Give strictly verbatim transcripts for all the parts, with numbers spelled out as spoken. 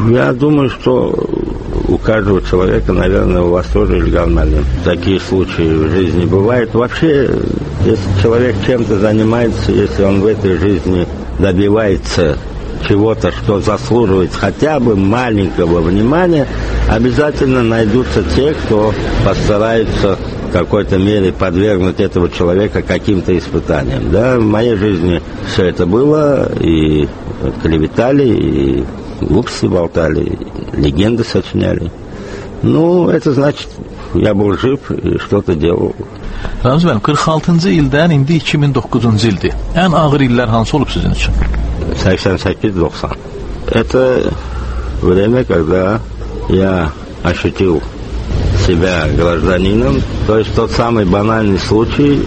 Я думаю, что у каждого человека, наверное, у вас тоже, Илья Альмалин, такие случаи в жизни бывают. Вообще, если человек чем-то занимается, если он в этой жизни добивается чего-то, что заслуживает хотя бы маленького внимания, обязательно найдутся те, кто постарается в какой-то мере подвергнуть этого человека каким-то испытаниям. Да, в моей жизни все это было, и клеветали, и глупости болтали, и легенды сочиняли. Ну, это значит, я был жив и что-то делал. Ramiz müəllim, qırx altıncı ildən indi iki min doqquzuncu ildir. Ən ağır illər hansı olub sizin için? сексен восемь девяносто. Это время, когда я ощутил себя гражданином. То есть тот самый банальный случай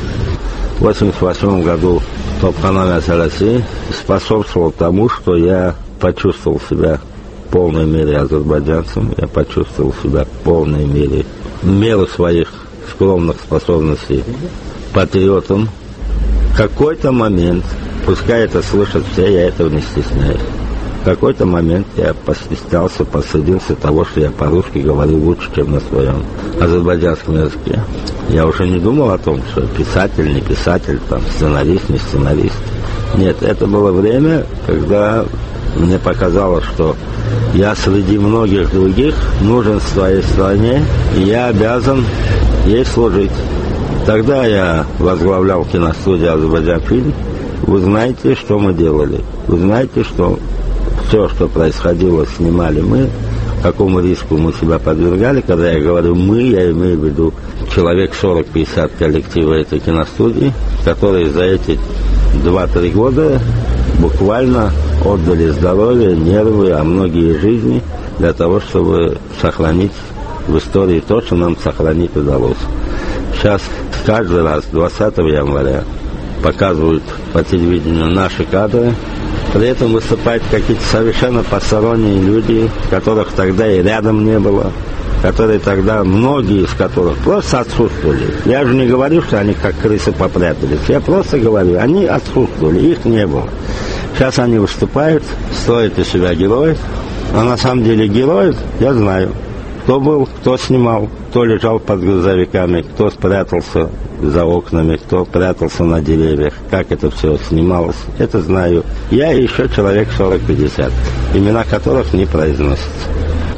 в восемьдесят восьмом году топ-канал России способствовал тому, что я почувствовал себя в полной мере азербайджанцем, я почувствовал себя в полной мере, в меру своих скромных способностей, патриотом. В какой-то момент, пускай это слышат все, я этого не стесняюсь, в какой-то момент я постеснялся, постыдился того, что я по-русски говорю лучше, чем на своем азербайджанском языке. Я уже не думал о том, что писатель, не писатель, там, сценарист, не сценарист. Нет, это было время, когда мне показалось, что я среди многих других нужен в своей стране, и я обязан ей служить. Тогда я возглавлял киностудию «Азербайджан-фильм». Вы знаете, что мы делали. Вы знаете, что все, что происходило, снимали мы. Какому риску мы себя подвергали. Когда я говорю «мы», я имею в виду человек сорок-пятьдесят коллектива этой киностудии, которые за эти два-три года буквально отдали здоровье, нервы, а многие жизни для того, чтобы сохранить в истории то, что нам сохранить удалось. Сейчас каждый раз двадцатого января показывают по телевидению наши кадры, при этом выступают какие-то совершенно посторонние люди, которых тогда и рядом не было, которые тогда, многие из которых просто отсутствовали. Я же не говорю, что они как крысы попрятались, я просто говорю, они отсутствовали, их не было. Сейчас они выступают, строят из себя героев, а на самом деле героев я знаю. Кто был, кто снимал, кто лежал под грузовиками, кто спрятался за окнами, кто прятался на деревьях, как это все снималось, это знаю. Я и еще человек сорок-пятьдесят, имена которых не произносятся.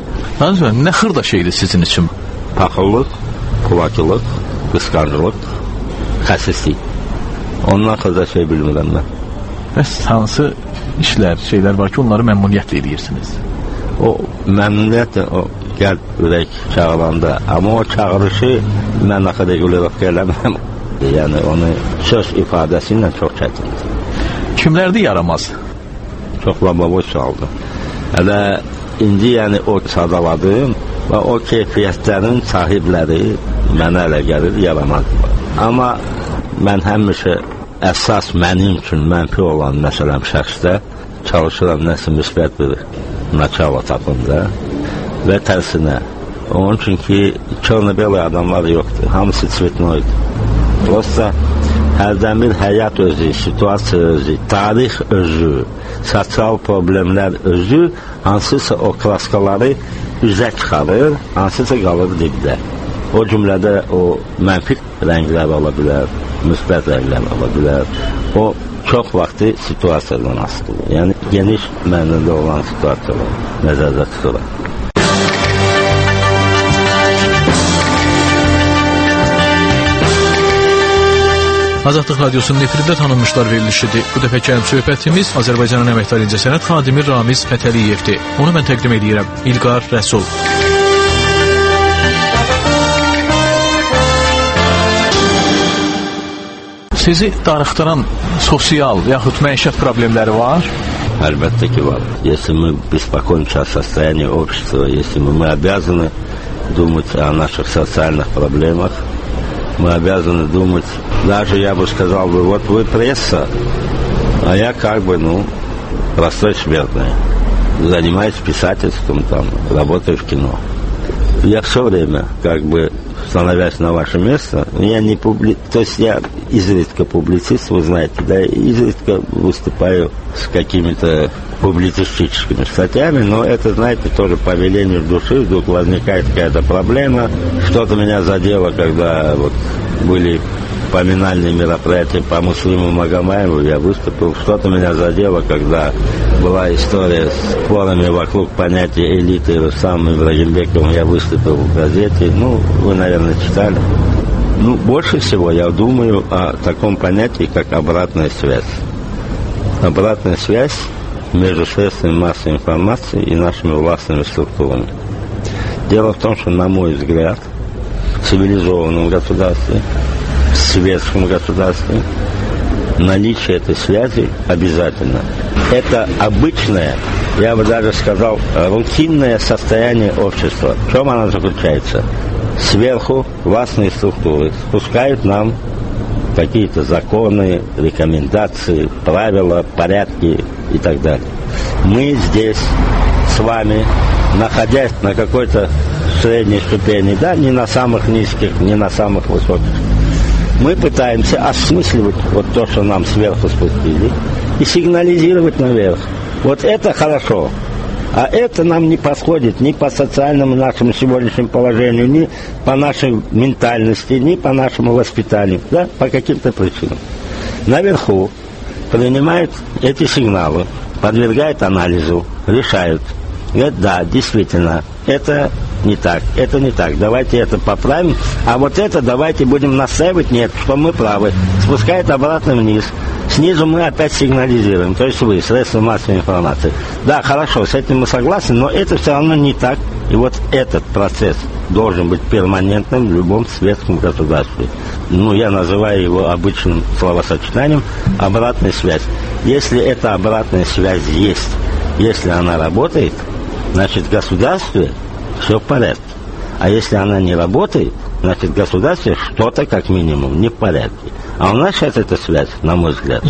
Ne xırda şeydir sizin için? Paxıllıq, kulakçılıq, qısqancılıq, xəsislik. Ondan xırda şey bilmirəm mən. Bəs hansı işlər, şeylər var ki, onları məmnuniyyətlə edirsiniz? O məmnuniyyətlə, o qəlb, ürək çağıranda, amma o çağırışı mən axıda yolaraq eləməm. Yəni onu söz ifadəsi ilə çox çətindir. Kimlərdir yaramaz? Çox lababoy çaldı. Hələ indi yəni o sadaladığım və o keyfiyyətlərin sahibləri mənə elə gəlir yaramazdır. Amma mən həmişə əsas mənim üçün mənfi olan məsələm şəxsdə çalışıram nəsə müsbət bir načalo tapında və tərsinə. Onun üçün ki, çörnəbəli adamlar yoxdur. Hamısı çvetnoydur. Prosta hərdən bir həyat özü, situasiya özü, tarix özü, sosial problemlər özü hansısa o klaskaları üzə çıxarır, hansısa qalır dibdə. O cümlədə o mənfi rənglər ola bilər, müsbət rənglər ola bilər. O çox vaxtı situasiyadan asılıdır. Yəni geniş mənada olan situasiyalar nəzərdə tutulur. Azadlıq Radyosu'nun efirində tanınmışlar verilişidir. Bu dəfəki ən söhbətimiz Azərbaycanın əməkdar incəsənət xadimi Ramiz Fətəliyevdir. Onu mən təqdim edirəm. İlqar Rəsul. Sizi darıxdıran sosial yaxud məişət problemləri var? Əlbəttə ki, var. Если мы беспокоимся о состоянии общества, если мы, мы обязаны думать о наших социальных проблемах, мы обязаны думать, даже я бы сказал бы, вот вы пресса, а я как бы, ну, простой смертный. Занимаюсь писательством, там, работаю в кино. Я все время, как бы, становясь на ваше место, я не публи... то есть я изредка публицист, вы знаете, да, изредка выступаю с какими-то публицистическими статьями, но это, знаете, тоже по велению души вдруг возникает какая-то проблема. Что-то меня задело, когда вот были поминальные мероприятия по Муслиму Магомаеву, я выступил. Что-то меня задело, когда была история с спорами вокруг понятия элиты Рустамом Ибрагимбековым, я выступил в газете. Ну, вы, наверное, читали. Ну, больше всего я думаю о таком понятии, как обратная связь. Обратная связь между средствами массовой информации и нашими властными структурами. Дело в том, что, на мой взгляд, в цивилизованном государстве, в светском государстве, наличие этой связи обязательно. Это обычное, я бы даже сказал, рутинное состояние общества. В чем оно заключается? Сверху властные структуры спускают нам какие-то законы, рекомендации, правила, порядки и так далее. Мы здесь с вами, находясь на какой-то средней ступени, да, не на самых низких, не на самых высоких, мы пытаемся осмысливать вот то, что нам сверху спустили, и сигнализировать наверх. Вот это хорошо. А это нам не подходит ни по социальному нашему сегодняшнему положению, ни по нашей ментальности, ни по нашему воспитанию, да, по каким-то причинам. Наверху принимают эти сигналы, подвергают анализу, решают. Говорят, да, действительно, это не так, это не так, давайте это поправим, а вот это давайте будем настаивать, нет, что мы правы. Спускает обратно вниз. Снизу мы опять сигнализируем, то есть вы, средства массовой информации. Да, хорошо, с этим мы согласны, но это все равно не так. И вот этот процесс должен быть перманентным в любом светском государстве. Ну, я называю его обычным словосочетанием «обратная связь». Если эта обратная связь есть, если она работает, значит, в государстве все в порядке. А если она не работает, значит, в государстве что-то, как минимум, не в порядке. А у нас сейчас эта связь, на мой взгляд,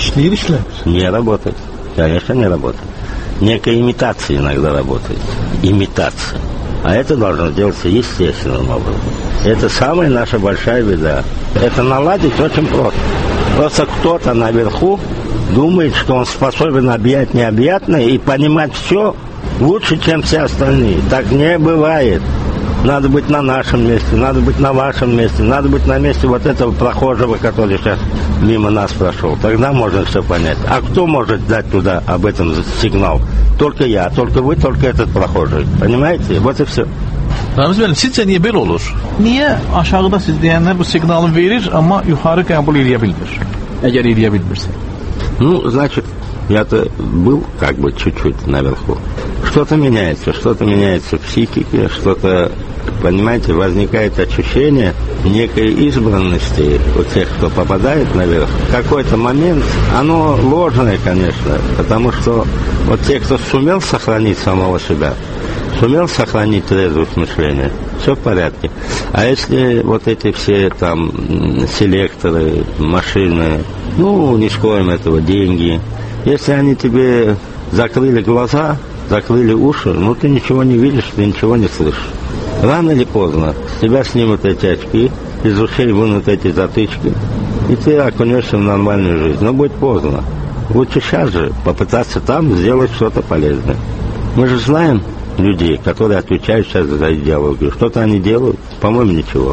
не работает. Конечно, не работает. Некая имитация иногда работает. Имитация. А это должно делаться естественным образом. Это самая наша большая беда. Это наладить очень просто. Просто кто-то наверху думает, что он способен объять необъятное и понимать все лучше, чем все остальные. Так не бывает. Надо быть на нашем месте, надо быть на вашем месте, надо быть на месте вот этого прохожего, который сейчас мимо нас прошел. Тогда можно все понять. А кто может дать туда об этом сигнал? Только я, только вы, только этот прохожий. Понимаете? Вот и все. Ramiz müəllim, sizcə niyə belə olur? Niyə aşağıda siz deyənlər bu siqnalı verir, amma yuxarı qəbul edə bilmir? Əgər edə bilmirsə. Ну, значит, я-то был как бы чуть-чуть наверху. Что-то меняется, что-то меняется в психике, что-то, понимаете, возникает ощущение некой избранности у тех, кто попадает наверх. В какой-то момент, оно ложное, конечно, потому что вот те, кто сумел сохранить самого себя, сумел сохранить трезвость мышления, все в порядке. А если вот эти все там селекторы, машины, ну, не скроем этого, деньги, если они тебе закрыли глаза, закрыли уши, ну, ты ничего не видишь, ты ничего не слышишь. Рано или поздно с тебя снимут эти очки, из ушей вынут эти затычки, и ты окунешься в нормальную жизнь. Но будет поздно. Лучше сейчас же попытаться там сделать что-то полезное. Мы же знаем людей, которые отвечают сейчас за идеологию. Что-то они делают? По-моему, ничего.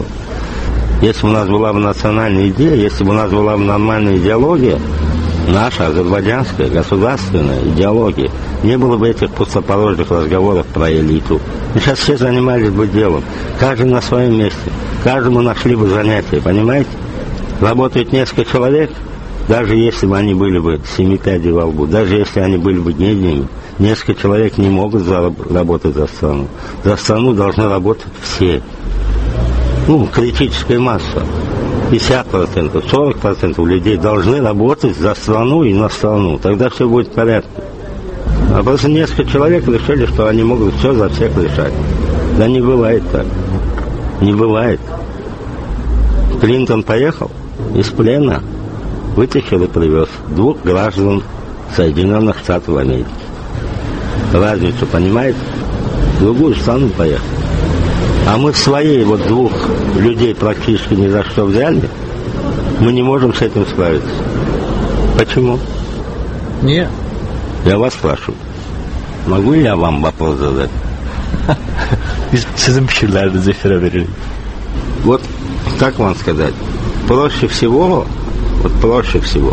Если бы у нас была бы национальная идея, если бы у нас была бы нормальная идеология, наша азербайджанская государственная идеология, не было бы этих пустопорожних разговоров про элиту. И сейчас все занимались бы делом. Каждый на своем месте. Каждому нашли бы занятие, понимаете? Работает несколько человек, даже если бы они были бы семи пядей во лбу, даже если они были бы гениями, несколько человек не могут работать за страну. За страну должны работать все. Ну, критическая масса. пятьдесят процентов, сорок процентов людей должны работать за страну и на страну. Тогда все будет в порядке. А просто несколько человек решили, что они могут все за всех решать. Да не бывает так. Не бывает. Клинтон поехал из плена, вытащил и привез двух граждан Соединенных Штатов Америки. Разницу, понимаете? В другую страну поехал. А мы своей вот двух людей практически ни за что взяли, мы не можем с этим справиться. Почему? Нет. Я вас спрашиваю. Могу ли я вам вопрос задать? Sizin fikirlərinizi efirə veririk. Вот, как вам сказать, проще всего, вот проще всего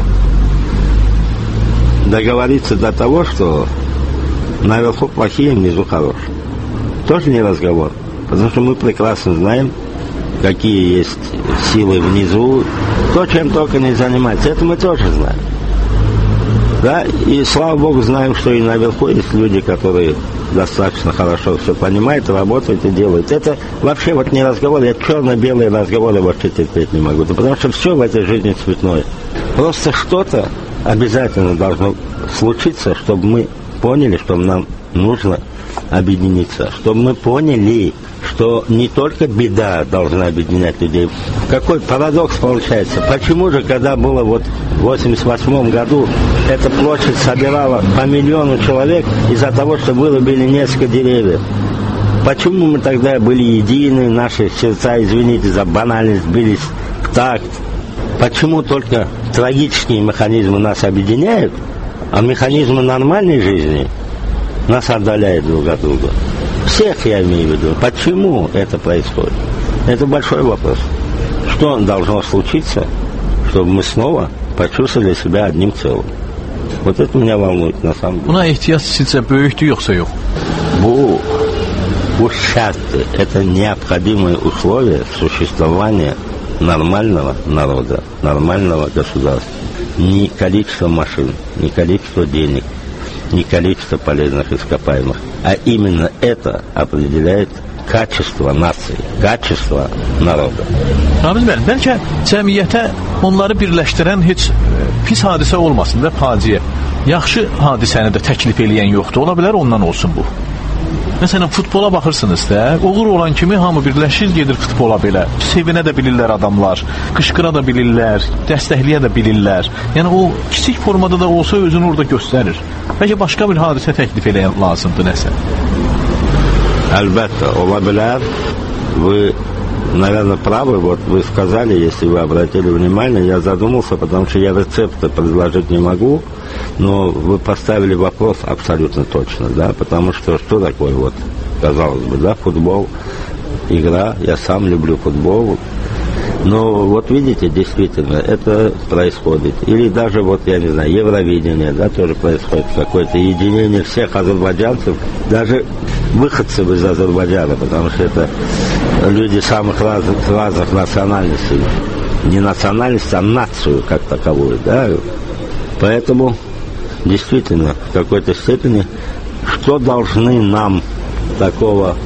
договориться до того, что наверху плохие, внизу хорошие. Тоже не разговор. Потому что мы прекрасно знаем, какие есть силы внизу. То, чем только не занимается, это мы тоже знаем. Да, и слава Богу, знаем, что и наверху есть люди, которые достаточно хорошо все понимают, работают и делают. Это вообще вот не разговор, я черно-белые разговоры вообще терпеть не могу. Да потому что все в этой жизни цветное. Просто что-то обязательно должно случиться, чтобы мы поняли, что нам нужно объединиться, чтобы мы поняли, что не только беда должна объединять людей. Какой парадокс получается? Почему же, когда было вот в восемьдесят восьмом году, эта площадь собирала по миллиону человек из-за того, что вырубили несколько деревьев? Почему мы тогда были едины, наши сердца, извините за банальность, бились в такт? Почему только трагические механизмы нас объединяют, а механизмы нормальной жизни нас отдаляют друг от друга? Всех я имею в виду. Почему это происходит? Это большой вопрос. Что должно случиться, чтобы мы снова почувствовали себя одним целым? Вот это меня волнует на самом деле. Buna ehtiyac sizcə böyükdür yoxsa yox? Bu, bu şartı, это необходимые условия существования нормального народа, нормального государства. Не количество машин, не количество денег, не количество полезных ископаемых, а именно это определяет качество нации, качество народа. Ramiz müəllim, bəlkə cəmiyyətə onları birləşdirən heç pis hadisə olmasın və faciə. Yaxşı hadisəni də təklif eləyən yoxdur. Ola bilər ondan olsun bu. Məsələn, futbola baxırsınız da, uğur olan kimi hamı birləşir, gedir futbola belə. Sevinə də bilirlər adamlar, qışqıra da bilirlər, dəstəkləyə də bilirlər. Yəni o kiçik formada da olsa özünü orada göstərir. Bəlkə başqa bir hadisə təklif eləyən lazımdır nəsə. Əlbəttə, ola bilər. Вы, наверное, правы. Вот вы сказали, если вы обратили внимание, я задумался, потому что я рецепта предложить не могу, но вы поставили вопрос абсолютно точно, да, потому что что такое, вот, казалось бы, да, футбол, игра, я сам люблю футбол, но вот видите, действительно, это происходит. Или даже, вот, я не знаю, Евровидение, да, тоже происходит какое-то единение всех азербайджанцев, даже выходцев из Азербайджана, потому что это люди самых разных, разных национальностей. Не национальность, а нацию как таковую, да. Поэтому, действительно, в какой-то степени, что должны нам такого...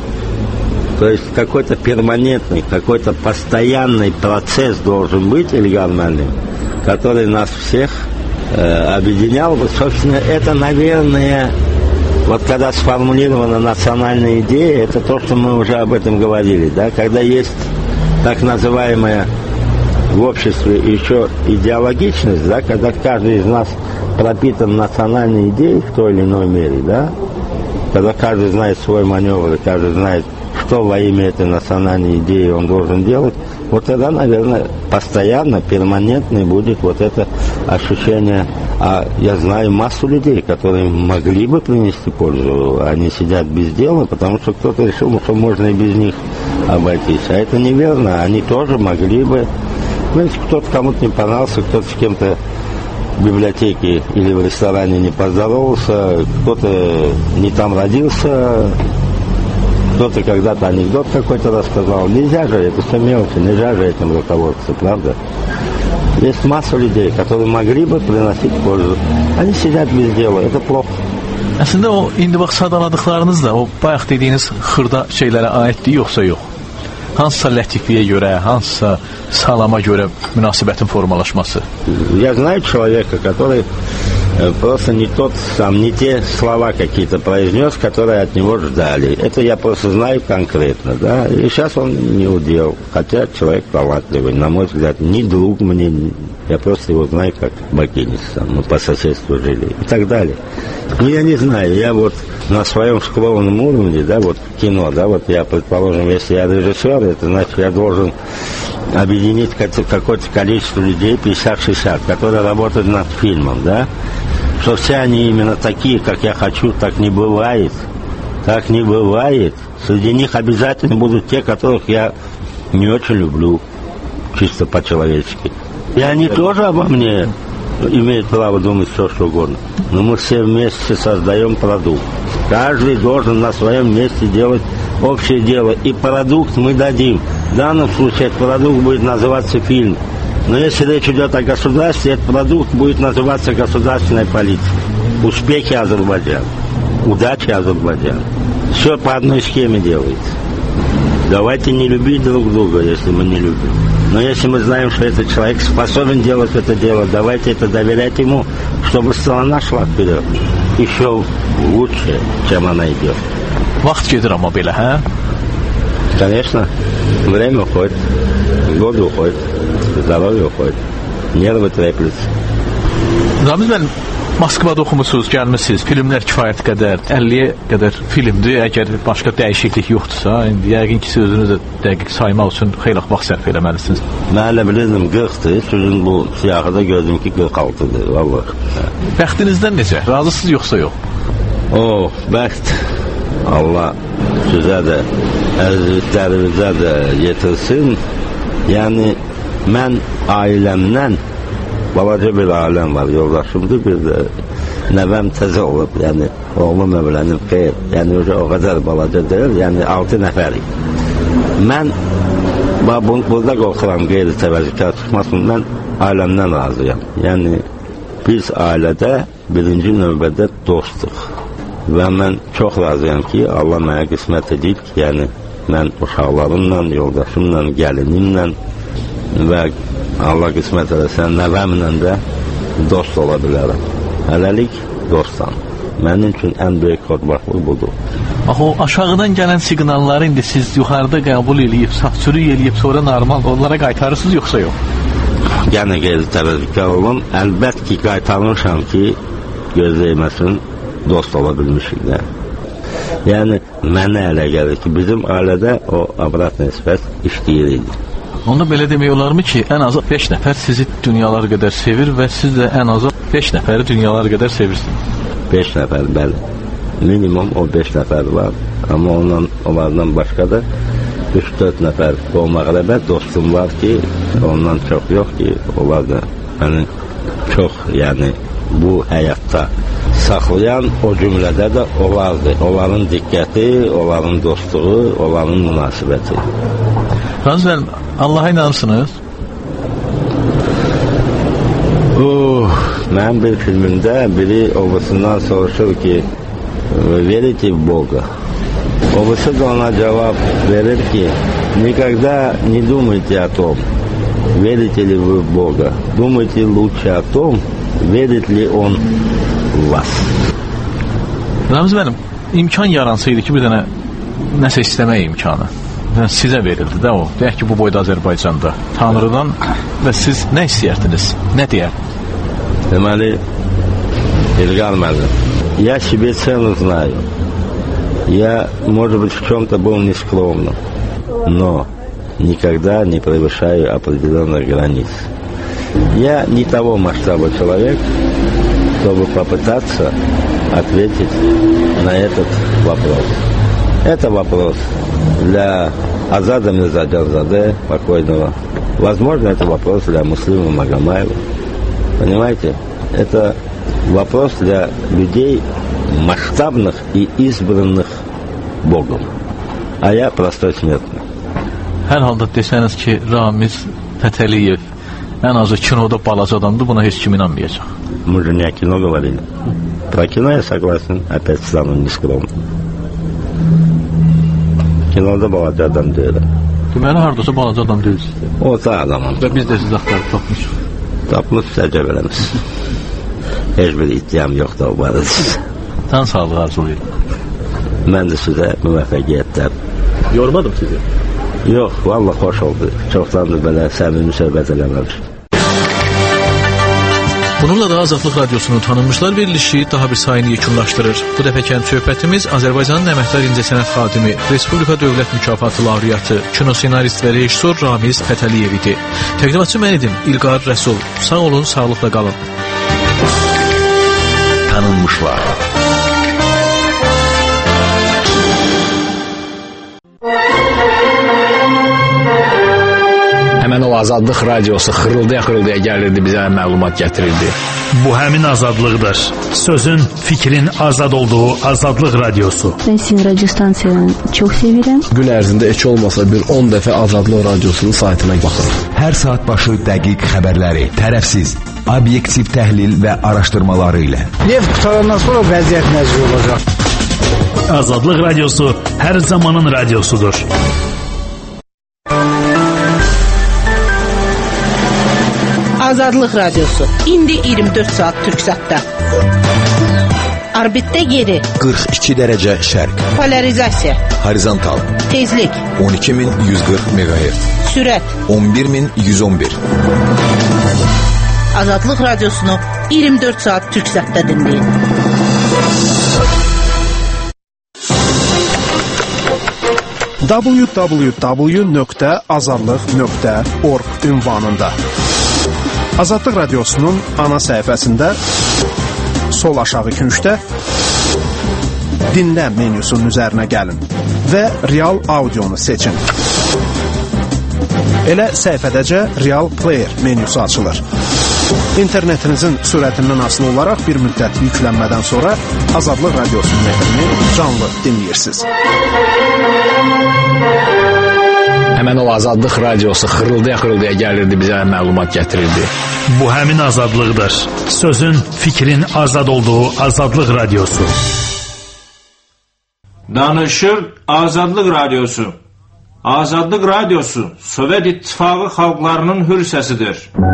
То есть какой-то перманентный, какой-то постоянный процесс должен быть региональным, который нас всех э, объединял. Вот, собственно, это, наверное, вот когда сформулирована национальная идея, это то, что мы уже об этом говорили, да, когда есть так называемая в обществе еще идеологичность, да, когда каждый из нас пропитан национальной идеей в той или иной мере, да, когда каждый знает свой маневр, каждый знает, что во имя этой национальной идеи он должен делать, вот тогда, наверное, постоянно, перманентно будет вот это ощущение. А я знаю массу людей, которые могли бы принести пользу, они сидят без дела, потому что кто-то решил, что можно и без них обойтись. А это неверно, они тоже могли бы, ну, если кто-то кому-то не понравился, кто-то с кем-то в библиотеке или в ресторане не поздоровался, кто-то не там родился, кто-то когда-то анекдот какой-то рассказал. Нельзя же, это все мелочи, нельзя же этим руководствоваться, правда? Есть масса людей, которые могли бы приносить пользу. Они сидят без дела, это плохо. Əslində o indi bax sadaladıqlarınız da o bayaq dediyiniz xırda şeylərə aiddir yoxsa yox? Hansısa lətifliyə görə, hansısa salama görə münasibətin formalaşması? Я знаю человека, который просто не тот сам, не те слова какие-то произнес, которые от него ждали. Это я просто знаю конкретно, да. И сейчас он не удел, хотя человек талантливый, на мой взгляд, не друг мне, я просто его знаю как бакиница, мы по соседству жили и так далее. Ну, я не знаю, я вот на своем скромном уровне, да, вот кино, да, вот я, предположим, если я режиссер, это значит, я должен объединить какое-то количество людей, пятьдесят-шестьдесят, которые работают над фильмом, да. что все они именно такие, как я хочу, так не бывает. Так не бывает. Среди них обязательно будут те, которых я не очень люблю, чисто по-человечески. И они тоже обо мне имеют право думать все, что угодно. Но мы все вместе создаем продукт. Каждый должен на своем месте делать общее дело. И продукт мы дадим. В данном случае этот продукт будет называться фильм. Но если речь идет о государстве, этот продукт будет называться государственной политикой. Успехи Азербайджана. Удачи Азербайджана. Все по одной схеме делается. Давайте не любить друг друга, если мы не любим. Но если мы знаем, что этот человек способен делать это дело, давайте это доверять ему, чтобы страна шла вперед. Еще лучше, чем она идет. Vaxt gedir amma belə, hə? Конечно. Время уходит, годы уходят, здоровье уходит, нервы треплются. Ramiz müəllim, Moskvada oxumusunuz, gəlmişsiniz, filmlər kifayət qədər, əlliyə qədər filmdir, əgər başqa dəyişiklik yoxdursa, indi yəqin ki, siz özünüz də dəqiq saymaq üçün xeyli vaxt sərf eləməlisiniz. Mən elə bilirdim qırxdır, sizin bu siyahıda gördüm ki, qırx altıdır, vallahi. Bəxtinizdən necə? Razısınız yoxsa yox? O, bəxt, Allah sizə də, əzizlərimizə də yetirsin. Yəni, mən ailəmdən, balaca bir ailəm var, yoldaşımdır, bir də nəvəm təzə olub, yəni oğlum evlənib, xeyr, yəni o qədər balaca deyil, yəni altı nəfərik. Mən burada qorxuram, qeyri təvəzzükar çıxmasın, mən ailəmdən razıyam. Yəni, biz ailədə birinci növbədə dostduq və mən çox razıyam ki, Allah mənə qismət edib ki, yəni mən uşaqlarımla, yoldaşımla, gəlinimlə və Allah qismət eləsən, nəvəmlə də dost ola bilərəm. Hələlik dostam. Mənim üçün ən böyük xodbaxlıq budur. Bax, o aşağıdan gələn siqnalları indi siz yuxarıda qəbul edib, saf-sürük edib, sonra normal onlara qaytarırsınız, yoxsa yox? Yəni, qeyri təvəzzükar olun. Əlbət ki, qaytarmışam ki, gözləyməsin, dost ola bilmişik də. Yəni, mənə elə gəlir ki, bizim ailədə o abrat nisbət işləyir idi. Onda belə demək olarmı ki, ən azı beş nəfər sizi dünyalar qədər sevir və siz də ən azı beş nəfəri dünyalar qədər sevirsiniz. beş nəfər, bəli. Minimum o beş nəfər var. Amma ondan, onlardan başqa da üç dörd nəfər o məğrəbə dostum var ki, ondan çox yox ki, onlar da məni çox, yəni bu həyatda saxlayan o cümlədə də olardı. Onların diqqəti, onların dostluğu, onların münasibəti. Ramiz müəllim, Allaha inanırsınız? Oh, mən bir filmində biri obusundan soruşur ki, verите в Бога. Обусы da ona cevap verir ki, никогда не думайте о том, верите ли вы в Бога. Думайте лучше о том, верит ли Он в вас. Ramiz müəllim, imkan yaransaydı ki, bir dənə nəsə istəmək imkanı sizə verildi də o. Deyək ki, bu boyda Azərbaycanda Tanrıdan və siz nə istəyərdiniz? Nə deyərdiniz? Deməli, İlqar müəllim, я себе цену знаю. Я, может быть, в чем-то был нескромным, но никогда не превышаю определенных границ. Я не того масштаба человек, чтобы попытаться ответить на этот вопрос. Это вопрос для Азада Мирзаджанзаде, покойного. Возможно, это вопрос для Муслима Магомаева. Понимаете? Это вопрос для людей масштабных и избранных Богом. А я простой смертный. Hər halda desəniz ki, Ramiz Fətəliyev ən azı kinoda balaca adamdır, buna heç kim inanmayacaq. Мы же не о кино говорили. Про кино я согласен, опять стану нескромным. Kinoda balaca adam deyirəm. Deməli, haradasa balaca adam deyilsiniz. Orta adamım. Və biz də siz axtarıb tapmışıq. Tapmış, səcəb eləmiş. Heç bir iddiam yoxdur o barədə. Can sağlığı arzulayırım. Mən də sizə müvəffəqiyyətlər. Yormadım sizi. Yox, valla xoş oldu. Çoxdandır belə səmimi söhbət eləməmiş. Bununla da Azadlıq Radiosunun tanınmışlar verilişi daha bir sayını yekunlaşdırır. Bu dəfəkən söhbətimiz Azərbaycanın əməkdar incəsənət xadimi, Respublika Dövlət Mükafatı laureatı, kino senarist və rejissor Ramiz Fətəliyev idi. Təqdimatçı mən idim, İlqar Rəsul. Sağ olun, sağlıqla qalın. tanınmışlar. Həmən o Azadlıq radiosu xırıldaya-xırıldaya gəlirdi, bizə məlumat gətirirdi. Bu həmin azadlıqdır. Sözün, fikrin azad olduğu Azadlıq radiosu. Ben sizin radyo stansiyanı çok sevirəm. Gün ərzində heç olmasa bir on dəfə Azadlıq radiosunun saytına baxırıq. Hər saat başı dəqiq xəbərləri, tərəfsiz, obyektiv təhlil və araşdırmaları ilə. Neft qutarandan sonra vəziyyət nəzir olacaq. Azadlıq radiosu hər zamanın radiosudur. Azadlıq radiosu. İndi iyirmi dörd saat Türksatda. Orbitdə yeri. qırx iki dərəcə şərq. Polarizasiya. Horizontal. Tezlik. on iki min yüz qırx meqahertz. Sürət. on bir min yüz on bir. Azadlıq radiosunu iyirmi dörd saat Türksatda dinləyin. w w w nöqtə azadlıq nöqtə org ünvanında Azadlıq radiosunun ana səhifəsində sol aşağı küncdə dinlə menyusunun üzərinə gəlin və real audionu seçin. Elə səhifədəcə real player menyusu açılır. İnternetinizin sürətindən asılı olaraq bir müddət yüklənmədən sonra Azadlıq radiosunun efrini canlı dinləyirsiniz. Həmən o Azadlıq radiosu xırıldaya-xırıldaya gəlirdi, bizə məlumat gətirirdi. Bu həmin azadlıqdır. Sözün, fikrin azad olduğu Azadlıq radiosu. Danışır Azadlıq radiosu. Azadlıq radiosu Sovet İttifaqı xalqlarının hür səsidir.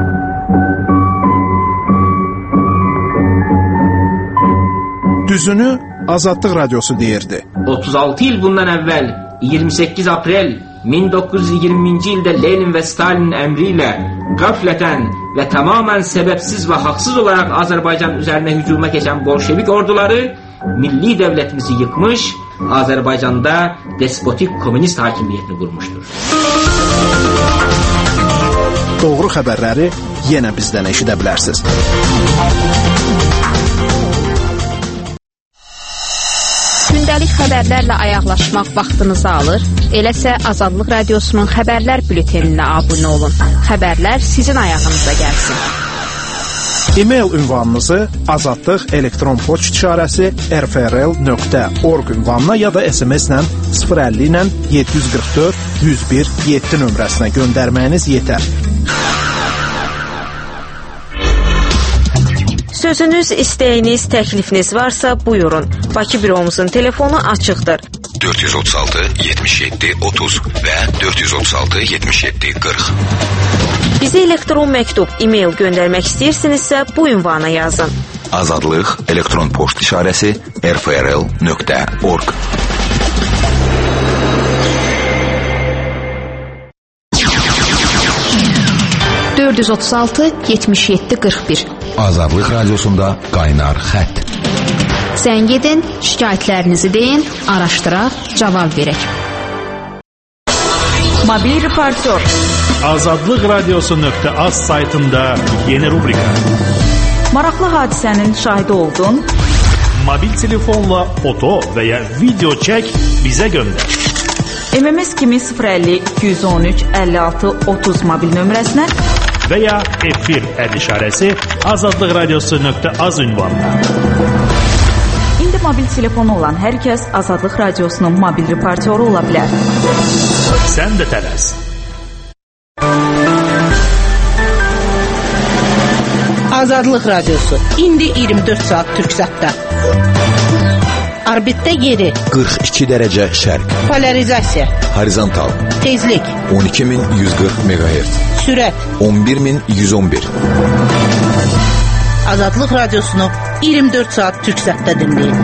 Düzünü Azadlıq radiosu deyirdi. otuz altı il bundan əvvəl iyirmi səkkiz aprel min doqquz yüz iyirminci ildə Lenin və Stalinin əmri ilə qaflətən və tamamən səbəbsiz və haqsız olaraq Azərbaycan üzərinə hücuma keçən bolşevik orduları milli dövlətimizi yıkmış, Azərbaycanda despotik komünist hakimiyyətini qurmuşdur. Doğru xəbərləri yenə bizdən eşidə bilərsiniz. Gündəlik xəbərlərlə ayaqlaşmaq vaxtınızı alır. Eləsə Azadlıq radiosunun xəbərlər bülteninə abunə olun. Xəbərlər sizin ayağınıza gəlsin. E-mail ünvanınızı azadlıq elektron poçt işarəsi r f r l nöqtə org ünvanına ya da S M S-lə sıfır əlli ilə yeddi yüz qırx dörd yüz bir yeddi nömrəsinə göndərməyiniz yetər. Sözünüz, istəyiniz, təklifiniz varsa buyurun. Bakı büromuzun telefonu açıqdır. dörd yüz otuz altı yetmiş yeddi otuz və dörd yüz otuz altı yetmiş yeddi qırx. Bizə elektron məktub, e-mail göndərmək istəyirsinizsə bu ünvana yazın. Azadlıq elektron poçt işarəsi r f r l nöqtə org. dörd yüz otuz altı yetmiş yeddi qırx bir. Azadlıq radiosunda qaynar xətt. Zəng edin, şikayətlərinizi deyin, araşdıraq, cavab verək. Mobil reportör. Azadlıq radiosu nöqtə az saytında yeni rubrika. Maraqlı hadisənin şahidi oldun. Mobil telefonla foto və ya video çək, bizə göndər. M M S kimi sıfır əlli iki yüz on üç əlli altı otuz mobil nömrəsinə və ya efir əd işarəsi azadlıq radiosu nöqtə az ünvanına. İndi mobil telefonu olan hər kəs Azadlıq radiosunun mobil reportyoru ola bilər. Sən də tələs. Azadlıq radiosu. İndi iyirmi dörd saat Türksatda. Orbitdə yeri. qırx iki dərəcə şərq. Polarizasiya. Horizontal. Tezlik. on iki min yüz qırx meqahertz. Sürət. on bir min yüz on bir. Azadlıq radiosunu iyirmi dörd saat Türksatda dinləyin.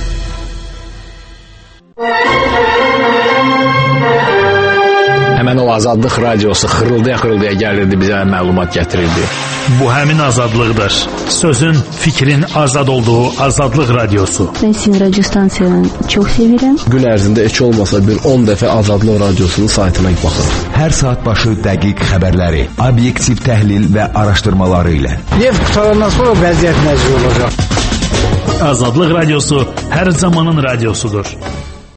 Həmən o Azadlıq radiosu xırıldaya-xırıldaya gəlirdi, bizə məlumat gətirirdi. Bu həmin azadlıqdır. Sözün, fikrin azad olduğu Azadlıq radiosu. Ben sizin radyo stansiyanı çok seviyorum. Gün ərzində heç olmasa bir on dəfə Azadlıq radiosunun saytına baxın. Hər saat başı dəqiq xəbərləri, obyektiv təhlil və araşdırmaları ilə. Neft qutarandan sonra vəziyyət necə olacaq? Azadlıq radiosu hər zamanın radiosudur.